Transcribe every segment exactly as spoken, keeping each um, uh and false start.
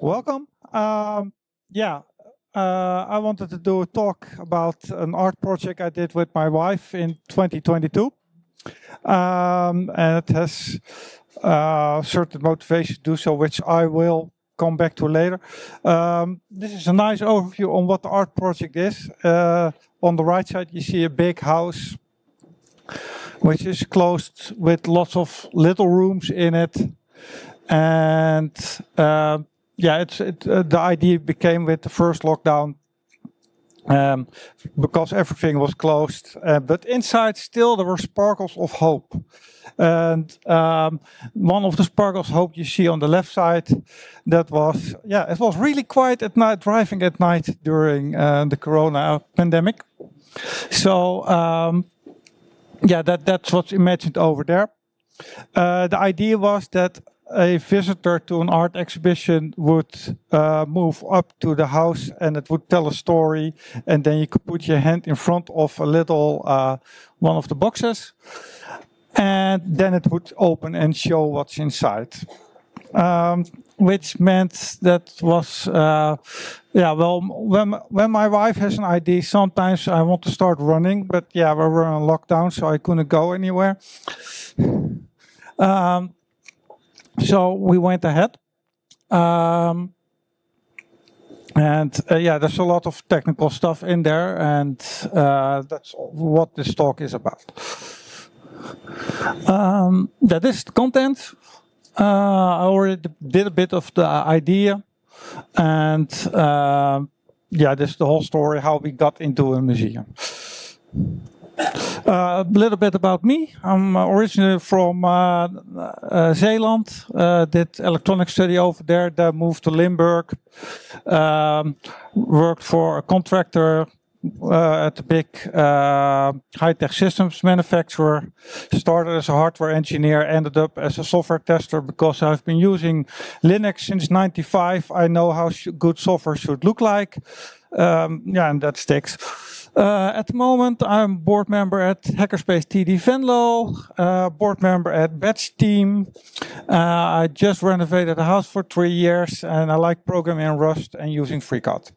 Welcome. Um, yeah, uh, I wanted to do a talk about an art project I did with my wife in twenty twenty-two. Um, and it has uh, certain motivation to do so, which I will come back to later. Um, this is a nice overview on what the art project is. Uh, on the right side, you see a big house, which is closed with lots of little rooms in it. And uh, yeah, it's it, uh, the idea became with the first lockdown um, because everything was closed. Uh, but inside, still there were sparkles of hope. And um, one of the sparkles of hope you see on the left side, that was yeah, it was really quiet at night, driving at night during uh, the Corona pandemic. So um, yeah, that that's what's imagined over there. Uh, the idea was that a visitor to an art exhibition would uh, move up to the house and it would tell a story, and then you could put your hand in front of a little uh, one of the boxes, and then it would open and show what's inside. Um, which meant that was uh, yeah well when when my wife has an idea, sometimes I want to start running, but yeah, we were on lockdown, so I couldn't go anywhere. Um, So we went ahead. Um, and uh, yeah, there's a lot of technical stuff in there, and uh, that's what this talk is about. Um, that is the content. Uh, I already did a bit of the idea, and uh, yeah, this is the whole story how we got into a museum. Uh, a little bit about me. I'm originally from uh, uh, Zeeland. Uh, did electronics study over there. Then moved to Limburg. Um, worked for a contractor uh, at a big uh, high-tech systems manufacturer. Started as a hardware engineer. Ended up as a software tester because I've been using Linux since ninety-five. I know how sh- good software should look like. Um, yeah, and that sticks. Uh, at the moment, I'm board member at Hackerspace T D Venlo, uh, board member at Batch Team. Uh, I just renovated a house for three years, and I like programming in Rust and using FreeCAD.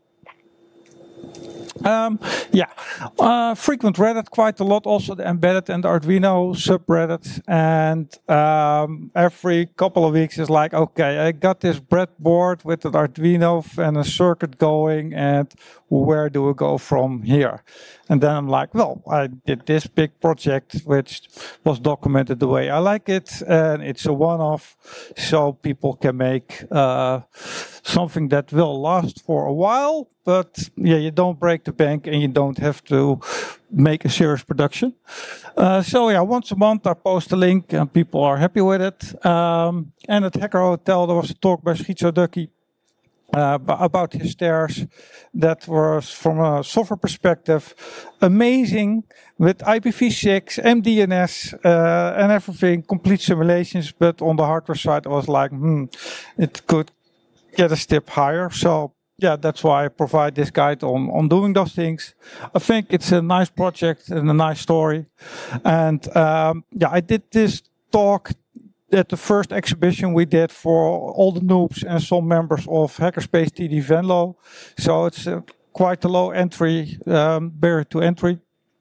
Um, yeah, uh, frequent Reddit quite a lot, also the embedded and the Arduino subreddit. And um, every couple of weeks is like, okay, I got this breadboard with an Arduino and a circuit going, and where do we go from here? And then I'm like, well, I did this big project, which was documented the way I like it, and it's a one-off, so people can make uh, something that will last for a while, but yeah, you don't break the bank and you don't have to make a serious production. Uh, so yeah, once a month I post a link and people are happy with it. Um, and at Hacker Hotel there was a talk by Schizo Ducky uh, about his stairs that was, from a software perspective, amazing, with I P v six, M D N S, uh, and everything, complete simulations. But on the hardware side, I was like, hmm, it could get a step higher. So yeah, that's why I provide this guide on, on doing those things. I think it's a nice project and a nice story. And um, yeah, I did this talk at the first exhibition we did for all the noobs and some members of Hackerspace T D Venlo. So it's uh, quite a low entry, um, barrier to entry.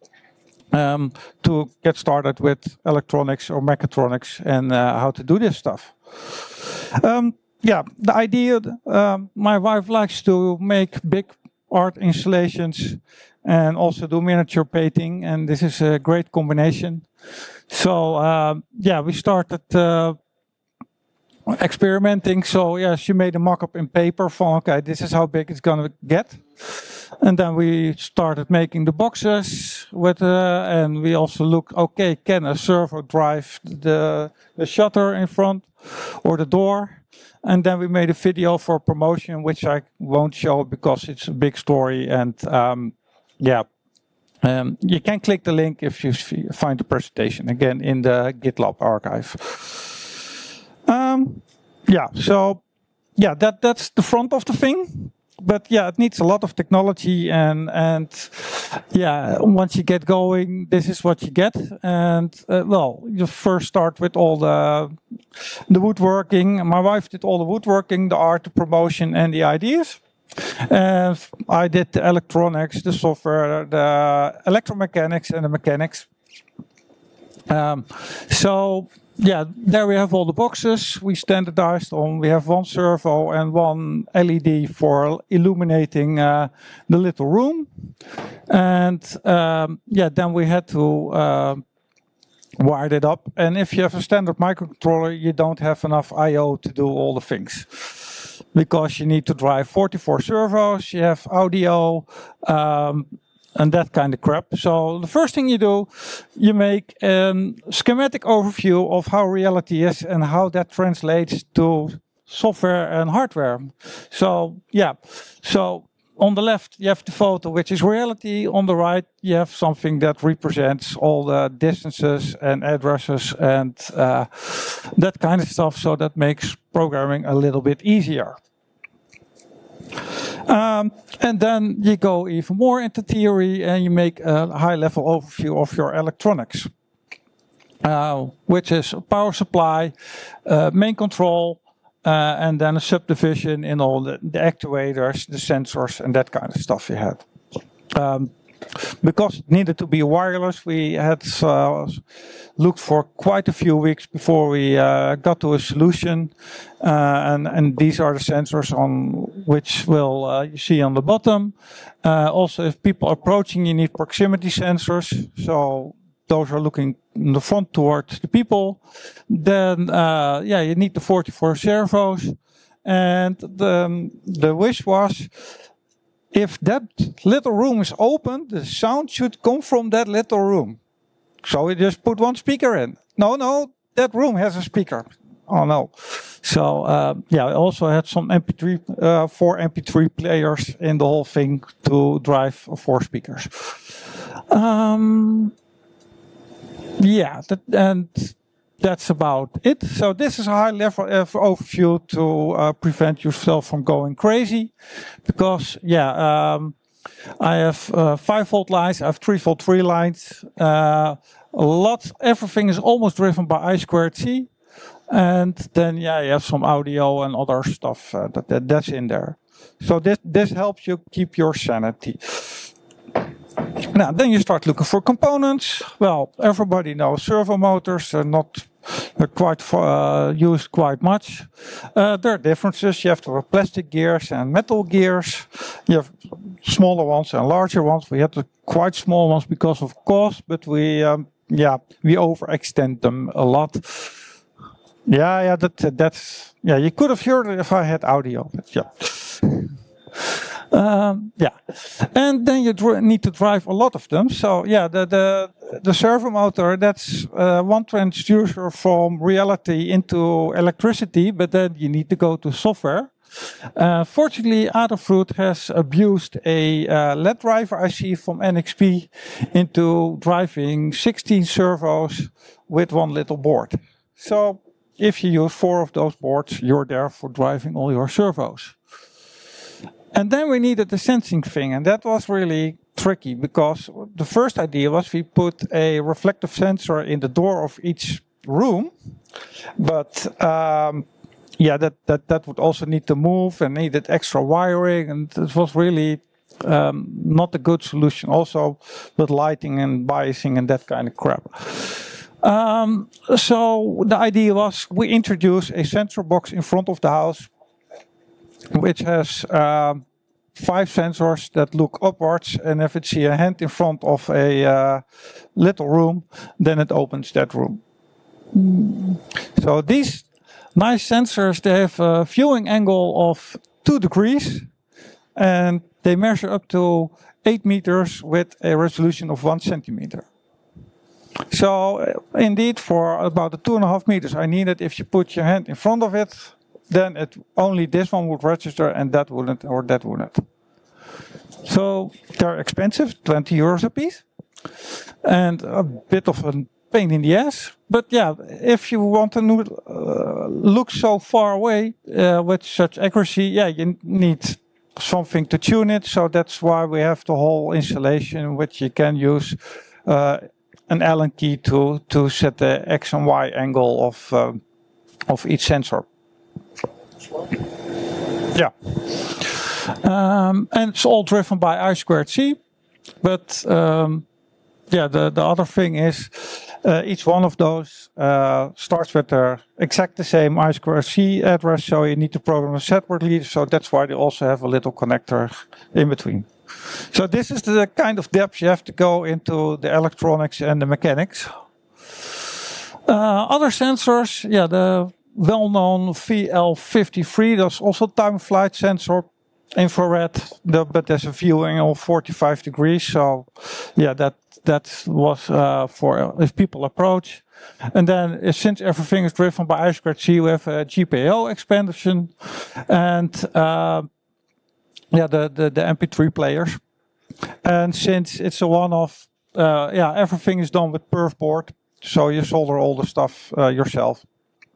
Um, to get started with electronics or mechatronics and uh, how to do this stuff. Um, Yeah, the idea, um, my wife likes to make big art installations and also do miniature painting, and this is a great combination. So, uh, yeah, we started uh, experimenting. So, yeah, she made a mock-up in paper for, okay, this is how big it's going to get. And then we started making the boxes with, uh, and we also looked, okay, can a servo drive the, the shutter in front or the door? And then we made a video for promotion, which I won't show because it's a big story. And um, yeah, um, you can click the link if you find the presentation again in the GitLab archive. Um, yeah, so yeah, that that's the front of the thing. but yeah, it needs a lot of technology, and and yeah, once you get going, this is what you get. And uh, well, you first start with all the the woodworking. My wife did all the woodworking, the art, the promotion, and the ideas. And I did the electronics, the software, the electromechanics, and the mechanics. Um, so yeah, there we have all the boxes we standardized on. We have one servo and one L E D for illuminating uh, the little room. And um, yeah, then we had to uh, wire it up. And if you have a standard microcontroller, you don't have enough I O to do all the things, because you need to drive forty-four servos, you have audio, um, and that kind of crap. So the first thing you do, you make a schematic overview of how reality is and how that translates to software and hardware. So yeah, so on the left you have the photo, which is reality. On the right you have something that represents all the distances and addresses and uh, that kind of stuff. So that makes programming a little bit easier. Um, and then you go even more into theory and you make a high-level overview of your electronics, uh, which is a power supply, uh, main control, uh, and then a subdivision in all the, the actuators, the sensors, and that kind of stuff you had. Um, Because it needed to be wireless, we had uh, looked for quite a few weeks before we uh, got to a solution. Uh, and, and these are the sensors on which will uh, you see on the bottom. Uh, also, if people are approaching, you need proximity sensors. So those are looking in the front towards the people. Then, uh, yeah, you need the forty-four servos. And the, the wish was, if that little room is open, the sound should come from that little room. So we just put one speaker in. No, no, that room has a speaker. Oh no. So uh, yeah, I also had some M P three, uh, four M P three players in the whole thing to drive four speakers. Um, yeah, that, and that's about it. So this is a high level overview to uh, prevent yourself from going crazy. Because, yeah, um, I have uh, five volt lines, I have three volt three lines. Uh, a lot, everything is almost driven by I squared C. And then, yeah, you have some audio and other stuff uh, that, that that's in there. So this, this helps you keep your sanity. Now, then you start looking for components. Well, everybody knows servo motors are not they're quite uh, used quite much. Uh, there are differences. You have to have plastic gears and metal gears. You have smaller ones and larger ones. We had the quite small ones because of cost, but we um, yeah we overextend them a lot. Yeah, yeah, that that's yeah. You could have heard it if I had audio, but yeah. Um, yeah, and then you need to drive a lot of them. So yeah, the the, the servo motor, that's uh, one transducer from reality into electricity, but then you need to go to software. Uh, fortunately, Adafruit has abused a uh, L E D driver I C from N X P into driving sixteen servos with one little board. So if you use four of those boards, you're there for driving all your servos. And then we needed the sensing thing, and that was really tricky because the first idea was we put a reflective sensor in the door of each room, but um, yeah, that, that, that would also need to move and needed extra wiring, and it was really um, not a good solution also with lighting and biasing and that kind of crap. Um, so the idea was we introduce a sensor box in front of the house, which has uh, five sensors that look upwards, and if it sees a hand in front of a uh, little room, then it opens that room. So these nice sensors, they have a viewing angle of two degrees, and they measure up to eight meters with a resolution of one centimeter. So uh, indeed, for about the two and a half meters I needed, if you put your hand in front of it, then it only this one would register and that wouldn't, or that wouldn't. So they're expensive, twenty euros a piece, and a bit of a pain in the ass. But yeah, if you want to uh, look so far away uh, with such accuracy, yeah, you need something to tune it. So that's why we have the whole installation, which you can use uh, an Allen key to to set the X and Y angle of uh, of each sensor. Yeah, um, and it's all driven by I squared C. But um, yeah, the the other thing is uh, each one of those uh, starts with the exact the same I squared C address. So you need to program it separately. So that's why they also have a little connector in between. So this is the kind of depth you have to go into the electronics and the mechanics. Uh, other sensors, yeah, the well-known V L fifty-three, that's also time of flight sensor, infrared, the, but there's a view angle of forty-five degrees. So yeah, that that was uh, for if people approach. And then uh, since everything is driven by I squared C, we have a G P I O expansion and uh, yeah, the, the, the M P three players. And since it's a one-off, uh, yeah, everything is done with perf board. So you solder all the stuff uh, yourself.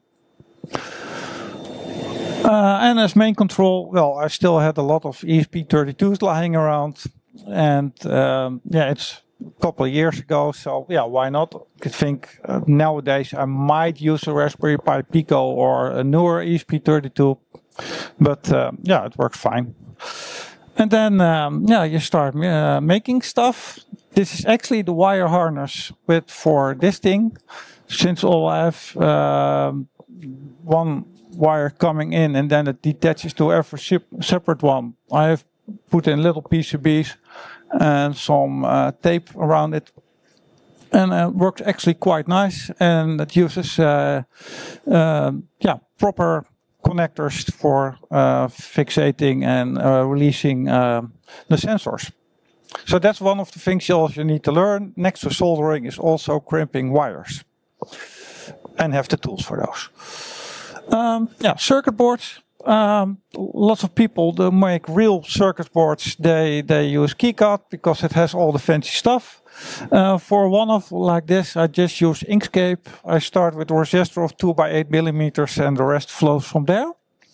Uh, and as main control, well, I still had a lot of E S P thirty-twos lying around. And um, yeah, it's a couple of years ago. So yeah, why not? I think uh, nowadays I might use a Raspberry Pi Pico or a newer E S P thirty-two. But uh, yeah, it works fine. And then, um, yeah, you start uh, making stuff. This is actually the wire harness with for this thing. Since all I have uh, one wire coming in and then it detaches to every separate one, I have put in little P C Bs and some uh, tape around it. And it works actually quite nice. And it uses, uh, uh, yeah, proper connectors for uh, fixating and uh, releasing uh, the sensors. So that's one of the things you also need to learn. Next to soldering is also crimping wires. And have the tools for those. Um, yeah, circuit boards. Um, lots of people that make real circuit boards, they, they use KiCad because it has all the fancy stuff. Uh, for one of like this, I just use Inkscape. I start with a resistor of two by eight millimeters and the rest flows from there.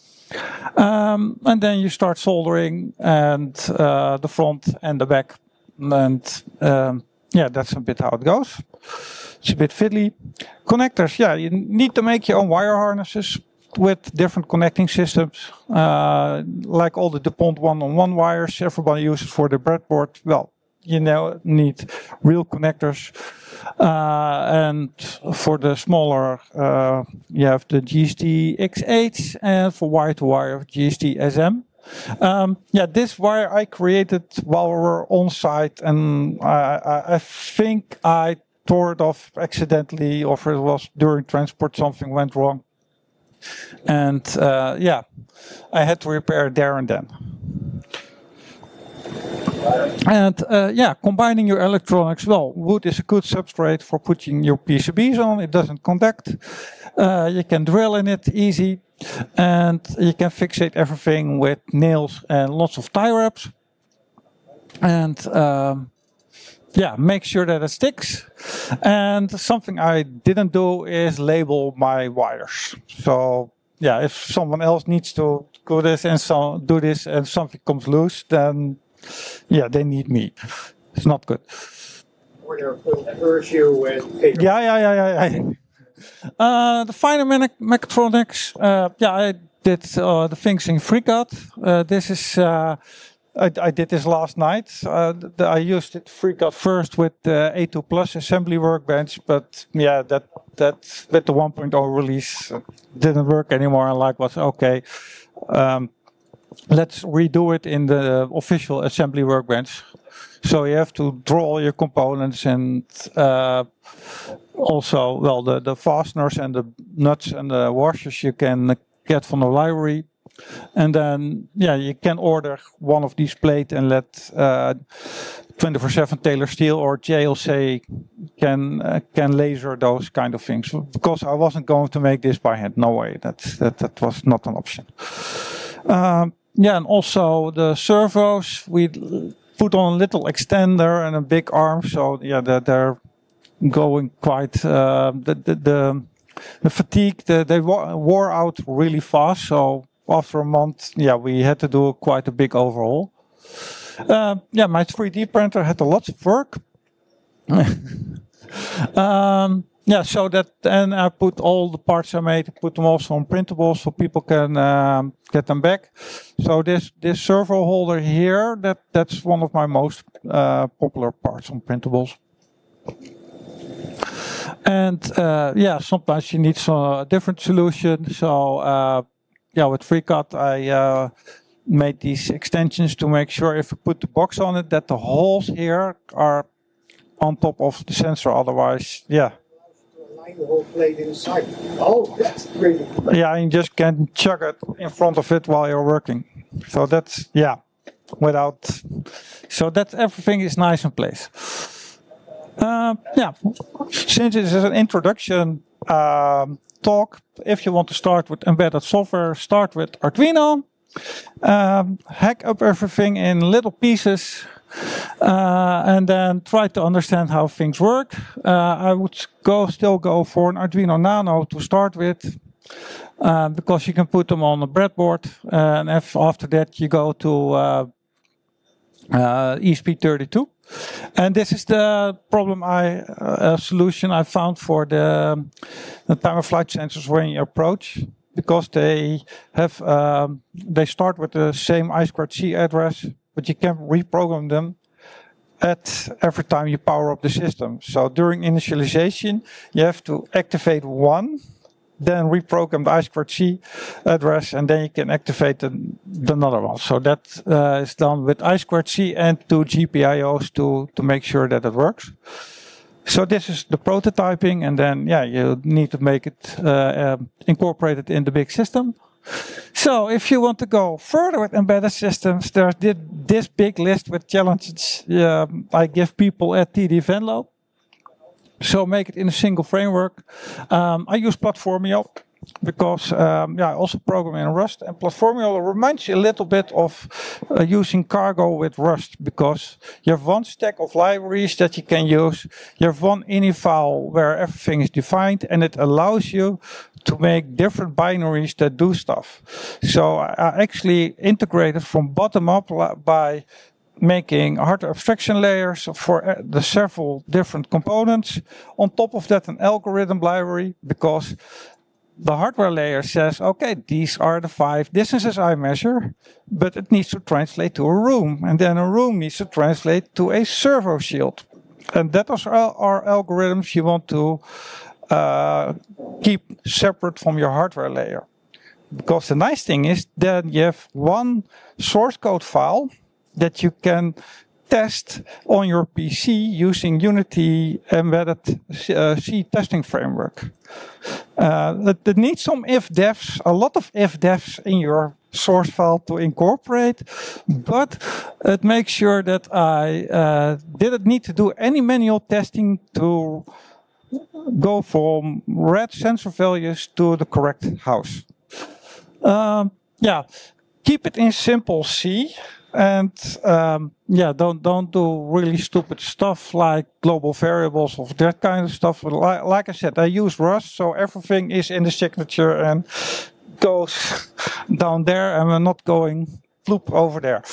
Um, and then you start soldering and uh, the front and the back. And um, yeah, that's a bit how it goes. It's a bit fiddly. Connectors, yeah, you need to make your own wire harnesses with different connecting systems. Uh, like all the DuPont one-on-one wires, everybody uses for the breadboard. Well, you know, need real connectors. Uh, and for the smaller, uh, you have the G S T X eight, and for wire-to-wire, G S T S M. Um, yeah, this wire I created while we were on site, and I, I, I think I tore it off accidentally, or it was during transport something went wrong. And uh, yeah, I had to repair it there and then. And uh, yeah, combining your electronics, well, wood is a good substrate for putting your P C Bs on. It doesn't conduct. Uh, you can drill in it easy. And you can fixate everything with nails and lots of tie wraps. And um, yeah, make sure that it sticks. And something I didn't do is label my wires. So yeah, if someone else needs to do this and so do this and something comes loose, then yeah, they need me. It's not good. Or they'll curse you with paper. Yeah, yeah, yeah, yeah. yeah. Uh, the finer me mechatronics, uh, yeah, I did uh, the things in FreeCAD. Uh, this is, uh, I, I did this last night. Uh, the, I used it FreeCAD first with the A two Plus assembly workbench, but yeah, that that with the one point oh release uh, didn't work anymore. And like was okay. Um, let's redo it in the official assembly workbench. So you have to draw all your components and uh, also, well, the, the fasteners and the nuts and the washers you can get from the library. And then, yeah, you can order one of these plates and let uh, twenty-four seven Taylor Steel or J L C can uh, can laser those kind of things. Because I wasn't going to make this by hand. No way. That that that was not an option. Um, yeah, and also the servos we put on a little extender and a big arm. So yeah, they're, they're going quite uh, the, the the the fatigue. The, they wore out really fast. So after a month, yeah, we had to do quite a big overhaul. Uh, yeah, my three D printer had a lot of work. um, yeah, so that then I put all the parts I made, put them also on printables so people can um, get them back. So this this servo holder here, that that's one of my most uh, popular parts on printables. And uh, yeah, sometimes you need some uh, different solution. So uh, yeah, with FreeCAD I uh, made these extensions to make sure if you put the box on it that the holes here are on top of the sensor. Otherwise, yeah. Align the whole plate inside. Oh, that's pretty. Yeah, you just can chuck it in front of it while you're working. So that's, yeah, without, so that everything is nice in place. Uh, yeah, since this is an introduction um, talk, if you want to start with embedded software, start with Arduino. Um, hack up everything in little pieces uh, and then try to understand how things work. Uh, I would go still go for an Arduino Nano to start with uh, because you can put them on a breadboard, uh, and if after that you go to uh, uh, E S P thirty-two. And this is the problem I uh, solution I found for the, the time of flight sensors when you approach. Because they have, um, they start with the same I two C address, but you can reprogram them at every time you power up the system. So during initialization, you have to activate one, then reprogram the I two C address, and then you can activate the, the another one. So that uh, is done with I two C and two G P I Os to, to make sure that it works. So this is the prototyping, and then yeah, you need to make it uh, um, incorporate it in the big system. So if you want to go further with embedded systems, there's this big list with challenges uh, I give people at T D Venlo. So make it in a single framework. Um, I use Platformio because um, yeah, I also program in Rust, and Platformio reminds you a little bit of uh, using Cargo with Rust, because you have one stack of libraries that you can use. You have one ini file where everything is defined, and it allows you to make different binaries that do stuff. So I actually integrated from bottom up by making hardware abstraction layers for the several different components. On top of that, an algorithm library, because the hardware layer says, okay, these are the five distances I measure, but it needs to translate to a room, and then a room needs to translate to a servo shield. And that is our, our algorithms you want to uh, keep separate from your hardware layer. Because the nice thing is that you have one source code file that you can test on your P C using Unity embedded uh, C testing framework. Uh, it, it needs some if-defs, a lot of if-defs in your source file to incorporate, but it makes sure that I uh, didn't need to do any manual testing to go from red sensor values to the correct house. Um, yeah, keep it in simple C. And um, yeah, don't don't do really stupid stuff like global variables or that kind of stuff. Like, like I said, I use Rust, so everything is in the signature and goes down there, and we're not going floop over there.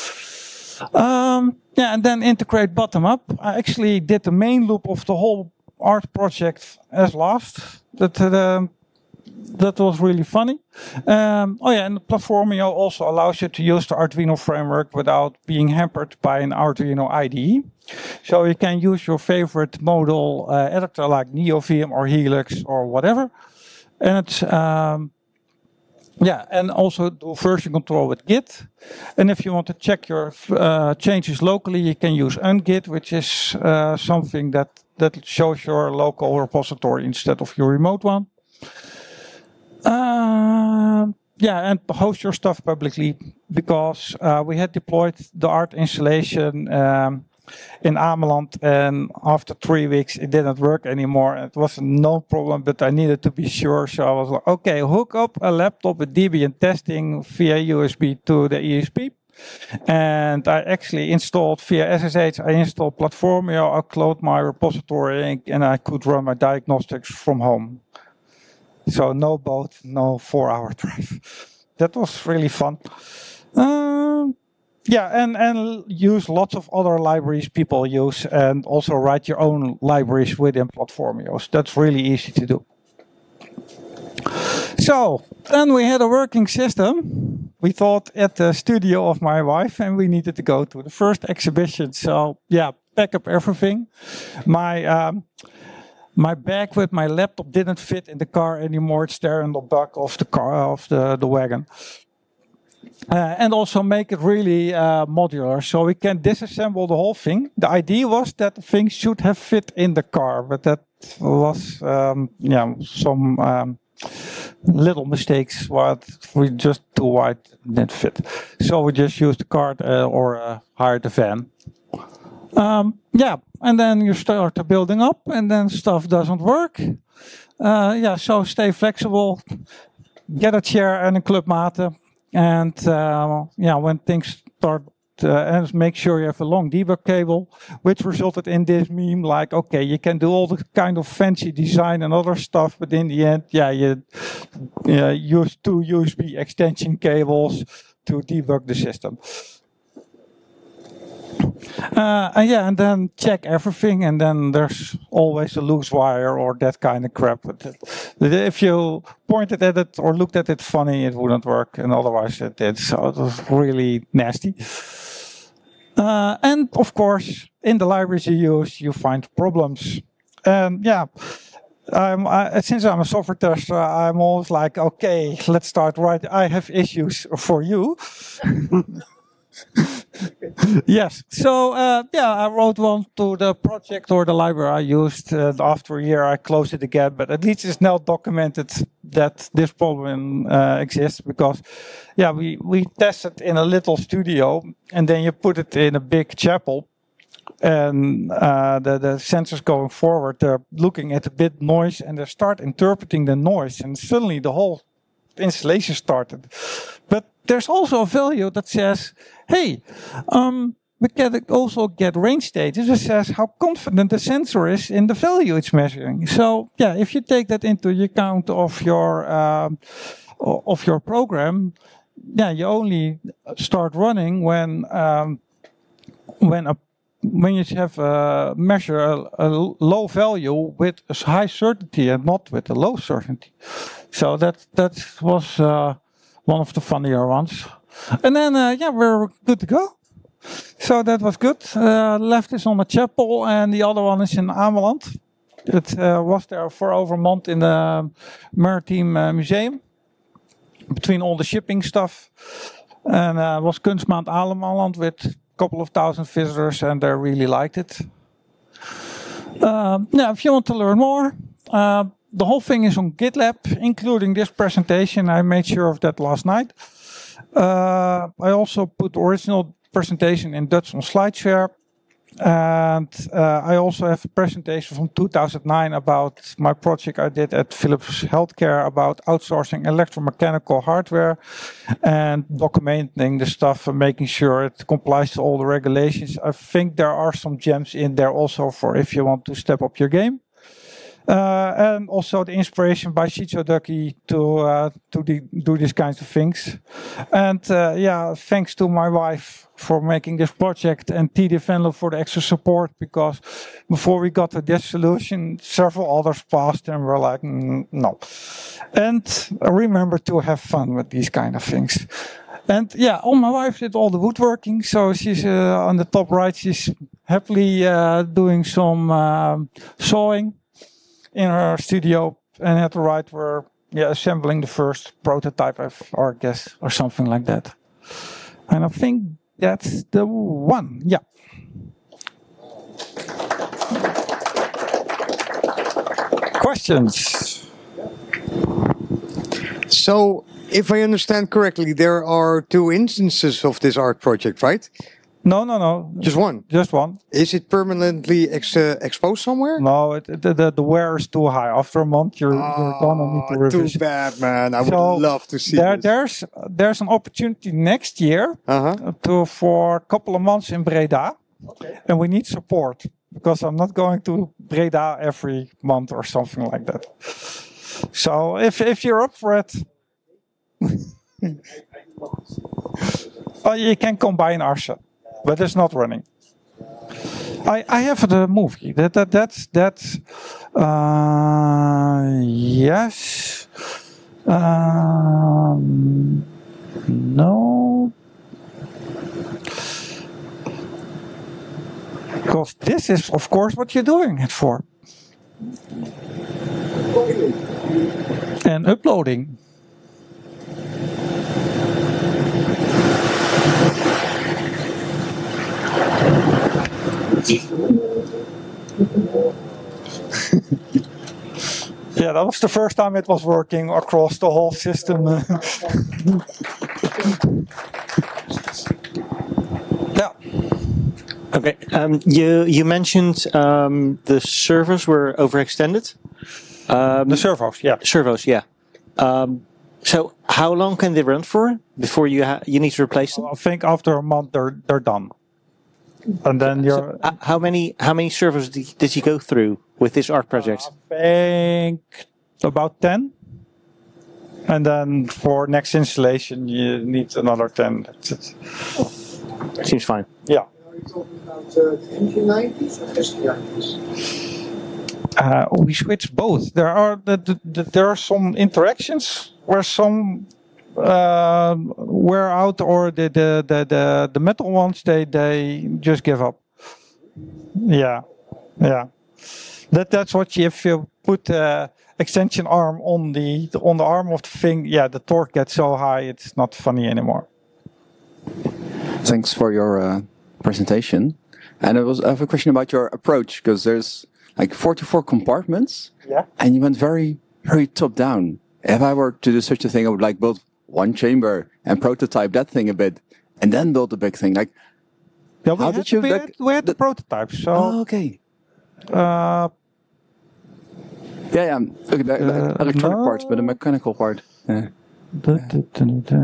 Um, yeah, and then integrate bottom up. I actually did the main loop of the whole art project as last. That uh, That was really funny. Um, oh yeah, and the Platformio also allows you to use the Arduino framework without being hampered by an Arduino I D E. So you can use your favorite modal uh, editor like NeoVim or Helix or whatever. And it's, um, yeah, and also do version control with Git. And if you want to check your uh, changes locally, you can use ungit, which is uh, something that, that shows your local repository instead of your remote one. Uh, yeah, and host your stuff publicly, because uh, we had deployed the art installation um, in Ameland, and after three weeks it didn't work anymore. It was no problem, but I needed to be sure, so I was like, okay, hook up a laptop with Debian testing via U S B to the E S P. And I actually installed via S S H, I installed Platformio, I cloned my repository, and I could run my diagnostics from home. So no boat, no four-hour drive. that was really fun. Um, yeah, and, and use lots of other libraries people use, and also write your own libraries within Platformios. That's really easy to do. So, then we had a working system. We thought at the studio of my wife, and we needed to go to the first exhibition. So, yeah, pack up everything. My um, my bag with my laptop didn't fit in the car anymore. It's there in the back of the car, of the, the wagon. Uh, and also make it really uh, modular, so we can disassemble the whole thing. The idea was that the thing should have fit in the car, but that was, um, yeah, some um, little mistakes. What we just too wide didn't fit, so we just used the cart uh, or uh, hired a van. Um, yeah, and then you start the building up, and then stuff doesn't work. Uh, yeah, so stay flexible. Get a chair and a clubmate. And uh, yeah, when things start, uh, and make sure you have a long debug cable, which resulted in this meme like, okay, you can do all the kind of fancy design and other stuff, but in the end, yeah, you uh, use two U S B extension cables to debug the system. Uh, and yeah, and then check everything, and then there's always a loose wire or that kind of crap. But if you pointed at it or looked at it funny, it wouldn't work, and otherwise it did. So it was really nasty. Uh, and of course, in the libraries you use, you find problems. And yeah, I'm, I, since I'm a software tester, I'm always like, okay, let's start right. I have issues for you. Yes. So, uh, yeah, I wrote one to the project or the library I used. Uh, after a year, I closed it again, but at least it's now documented that this problem uh, exists because, yeah, we, we tested in a little studio and then you put it in a big chapel and uh, the, the sensors going forward, they're looking at the bit noise and they start interpreting the noise and suddenly the whole installation started. But there's also a value that says, hey, um, we can also get range stages that says how confident the sensor is in the value it's measuring. So yeah, if you take that into account of your um, of your program, yeah, you only start running when um, when a when you have a measure a, a low value with a high certainty and not with a low certainty. So that that was uh, one of the funnier ones. And then, uh, yeah, we're good to go. So that was good. Uh, left is on the chapel and the other one is in Ameland. It uh, was there for over a month in the Maritime uh, Museum. Between all the shipping stuff. And uh, it was Kunstmaand Ameland with a couple of thousand visitors and they really liked it. Um, yeah, if you want to learn more, uh, the whole thing is on GitLab, including this presentation. I made sure of that last night. Uh, I also put the original presentation in Dutch on SlideShare. And uh, I also have a presentation from two thousand nine about my project I did at Philips Healthcare about outsourcing electromechanical hardware and documenting the stuff and making sure it complies to all the regulations. I think there are some gems in there also for if you want to step up your game. Uh, and also the inspiration by Shicho Ducky to uh, to the, do these kinds of things. And uh, yeah, thanks to my wife for making this project and T D Venlo for the extra support, because before we got to this solution, several others passed and were like, mm, no. And remember to have fun with these kind of things. And yeah, oh, my wife did all the woodworking, so she's uh, on the top right, she's happily uh, doing some uh, sawing in her studio, and at the right we're yeah, assembling the first prototype of our guess or something like that. And I think that's the one. Yeah. Questions? So, if I understand correctly, there are two instances of this art project, right? No, no, no. Just one? Just one. Is it permanently ex uh, exposed somewhere? No, it, the, the the wear is too high. After a month, you're, oh, you're gonna need to revision. Too bad, man. I so would love to see there, this. There's, there's an opportunity next year uh-huh. to for a couple of months in Breda. Okay. And we need support, because I'm not going to Breda every month or something like that. So if if you're up for it... Oh, you can combine R S A, but it's not running. I, I have the movie. That that that's that's uh, yes. Um, no. Because this is, of course, what you're doing it for. And uploading. Yeah, that was the first time it was working across the whole system. Yeah. Okay. Um, you you mentioned um, the servers were overextended. Um, The servos, yeah. servos, yeah. Um, so how long can they run for before you ha- you need to replace them? I think after a month they're they're done. And then you're. Uh, how many how many servers did, did you go through with this art project? I think about ten. And then for next installation, you need another ten. That's it. Seems fine. Yeah. Are you talking about uh, the M Q nineties or S T nineties? Uh, we switch both. There are the, the, the, there are some interactions where some uh, wear out, or the the, the, the the metal ones they they just give up. Yeah, yeah. That that's what you, if you put the extension arm on the on the arm of the thing. Yeah, the torque gets so high it's not funny anymore. Thanks for your uh, presentation. And I, was, I have a question about your approach, because there's like forty-four compartments, Yeah. and you went very, very top down. If I were to do such a thing, I would like build one chamber and prototype that thing a bit, and then build a big thing. Like, Yeah, we How had, did you we like- had, we had the prototype. So oh, okay. uh, Yeah, yeah. Okay, the, the Uh, electronic no. parts, but the mechanical part. Yeah. da, da, da,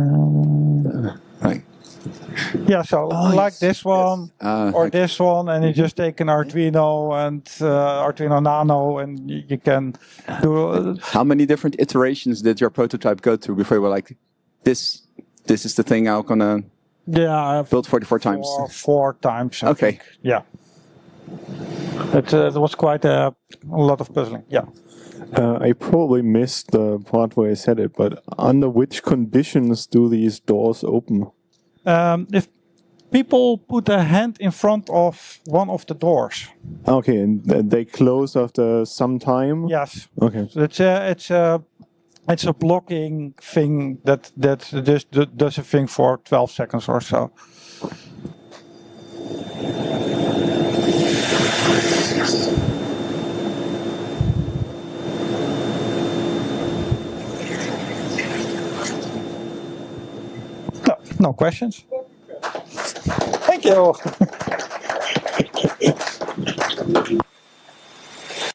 da. Right. Yeah, so Oh, like yes, this one yes. Uh, or okay. this one, and you just take an Arduino and uh, Arduino Nano, and you, you can do. Uh, How many different iterations did your prototype go through before you were like, this, this is the thing I'm gonna yeah, build forty-four times? four, four times. I Okay. think. Yeah. It, uh, it was quite a, a lot of puzzling. Yeah. Uh, I probably missed the part where I said it, but under which conditions do these doors open? Um, if people put a hand in front of one of the doors, Okay, and th- they close after some time? yes. Okay. So it's a it's a it's a blocking thing that that just d- does a thing for twelve seconds or so. No, no questions. Thank you.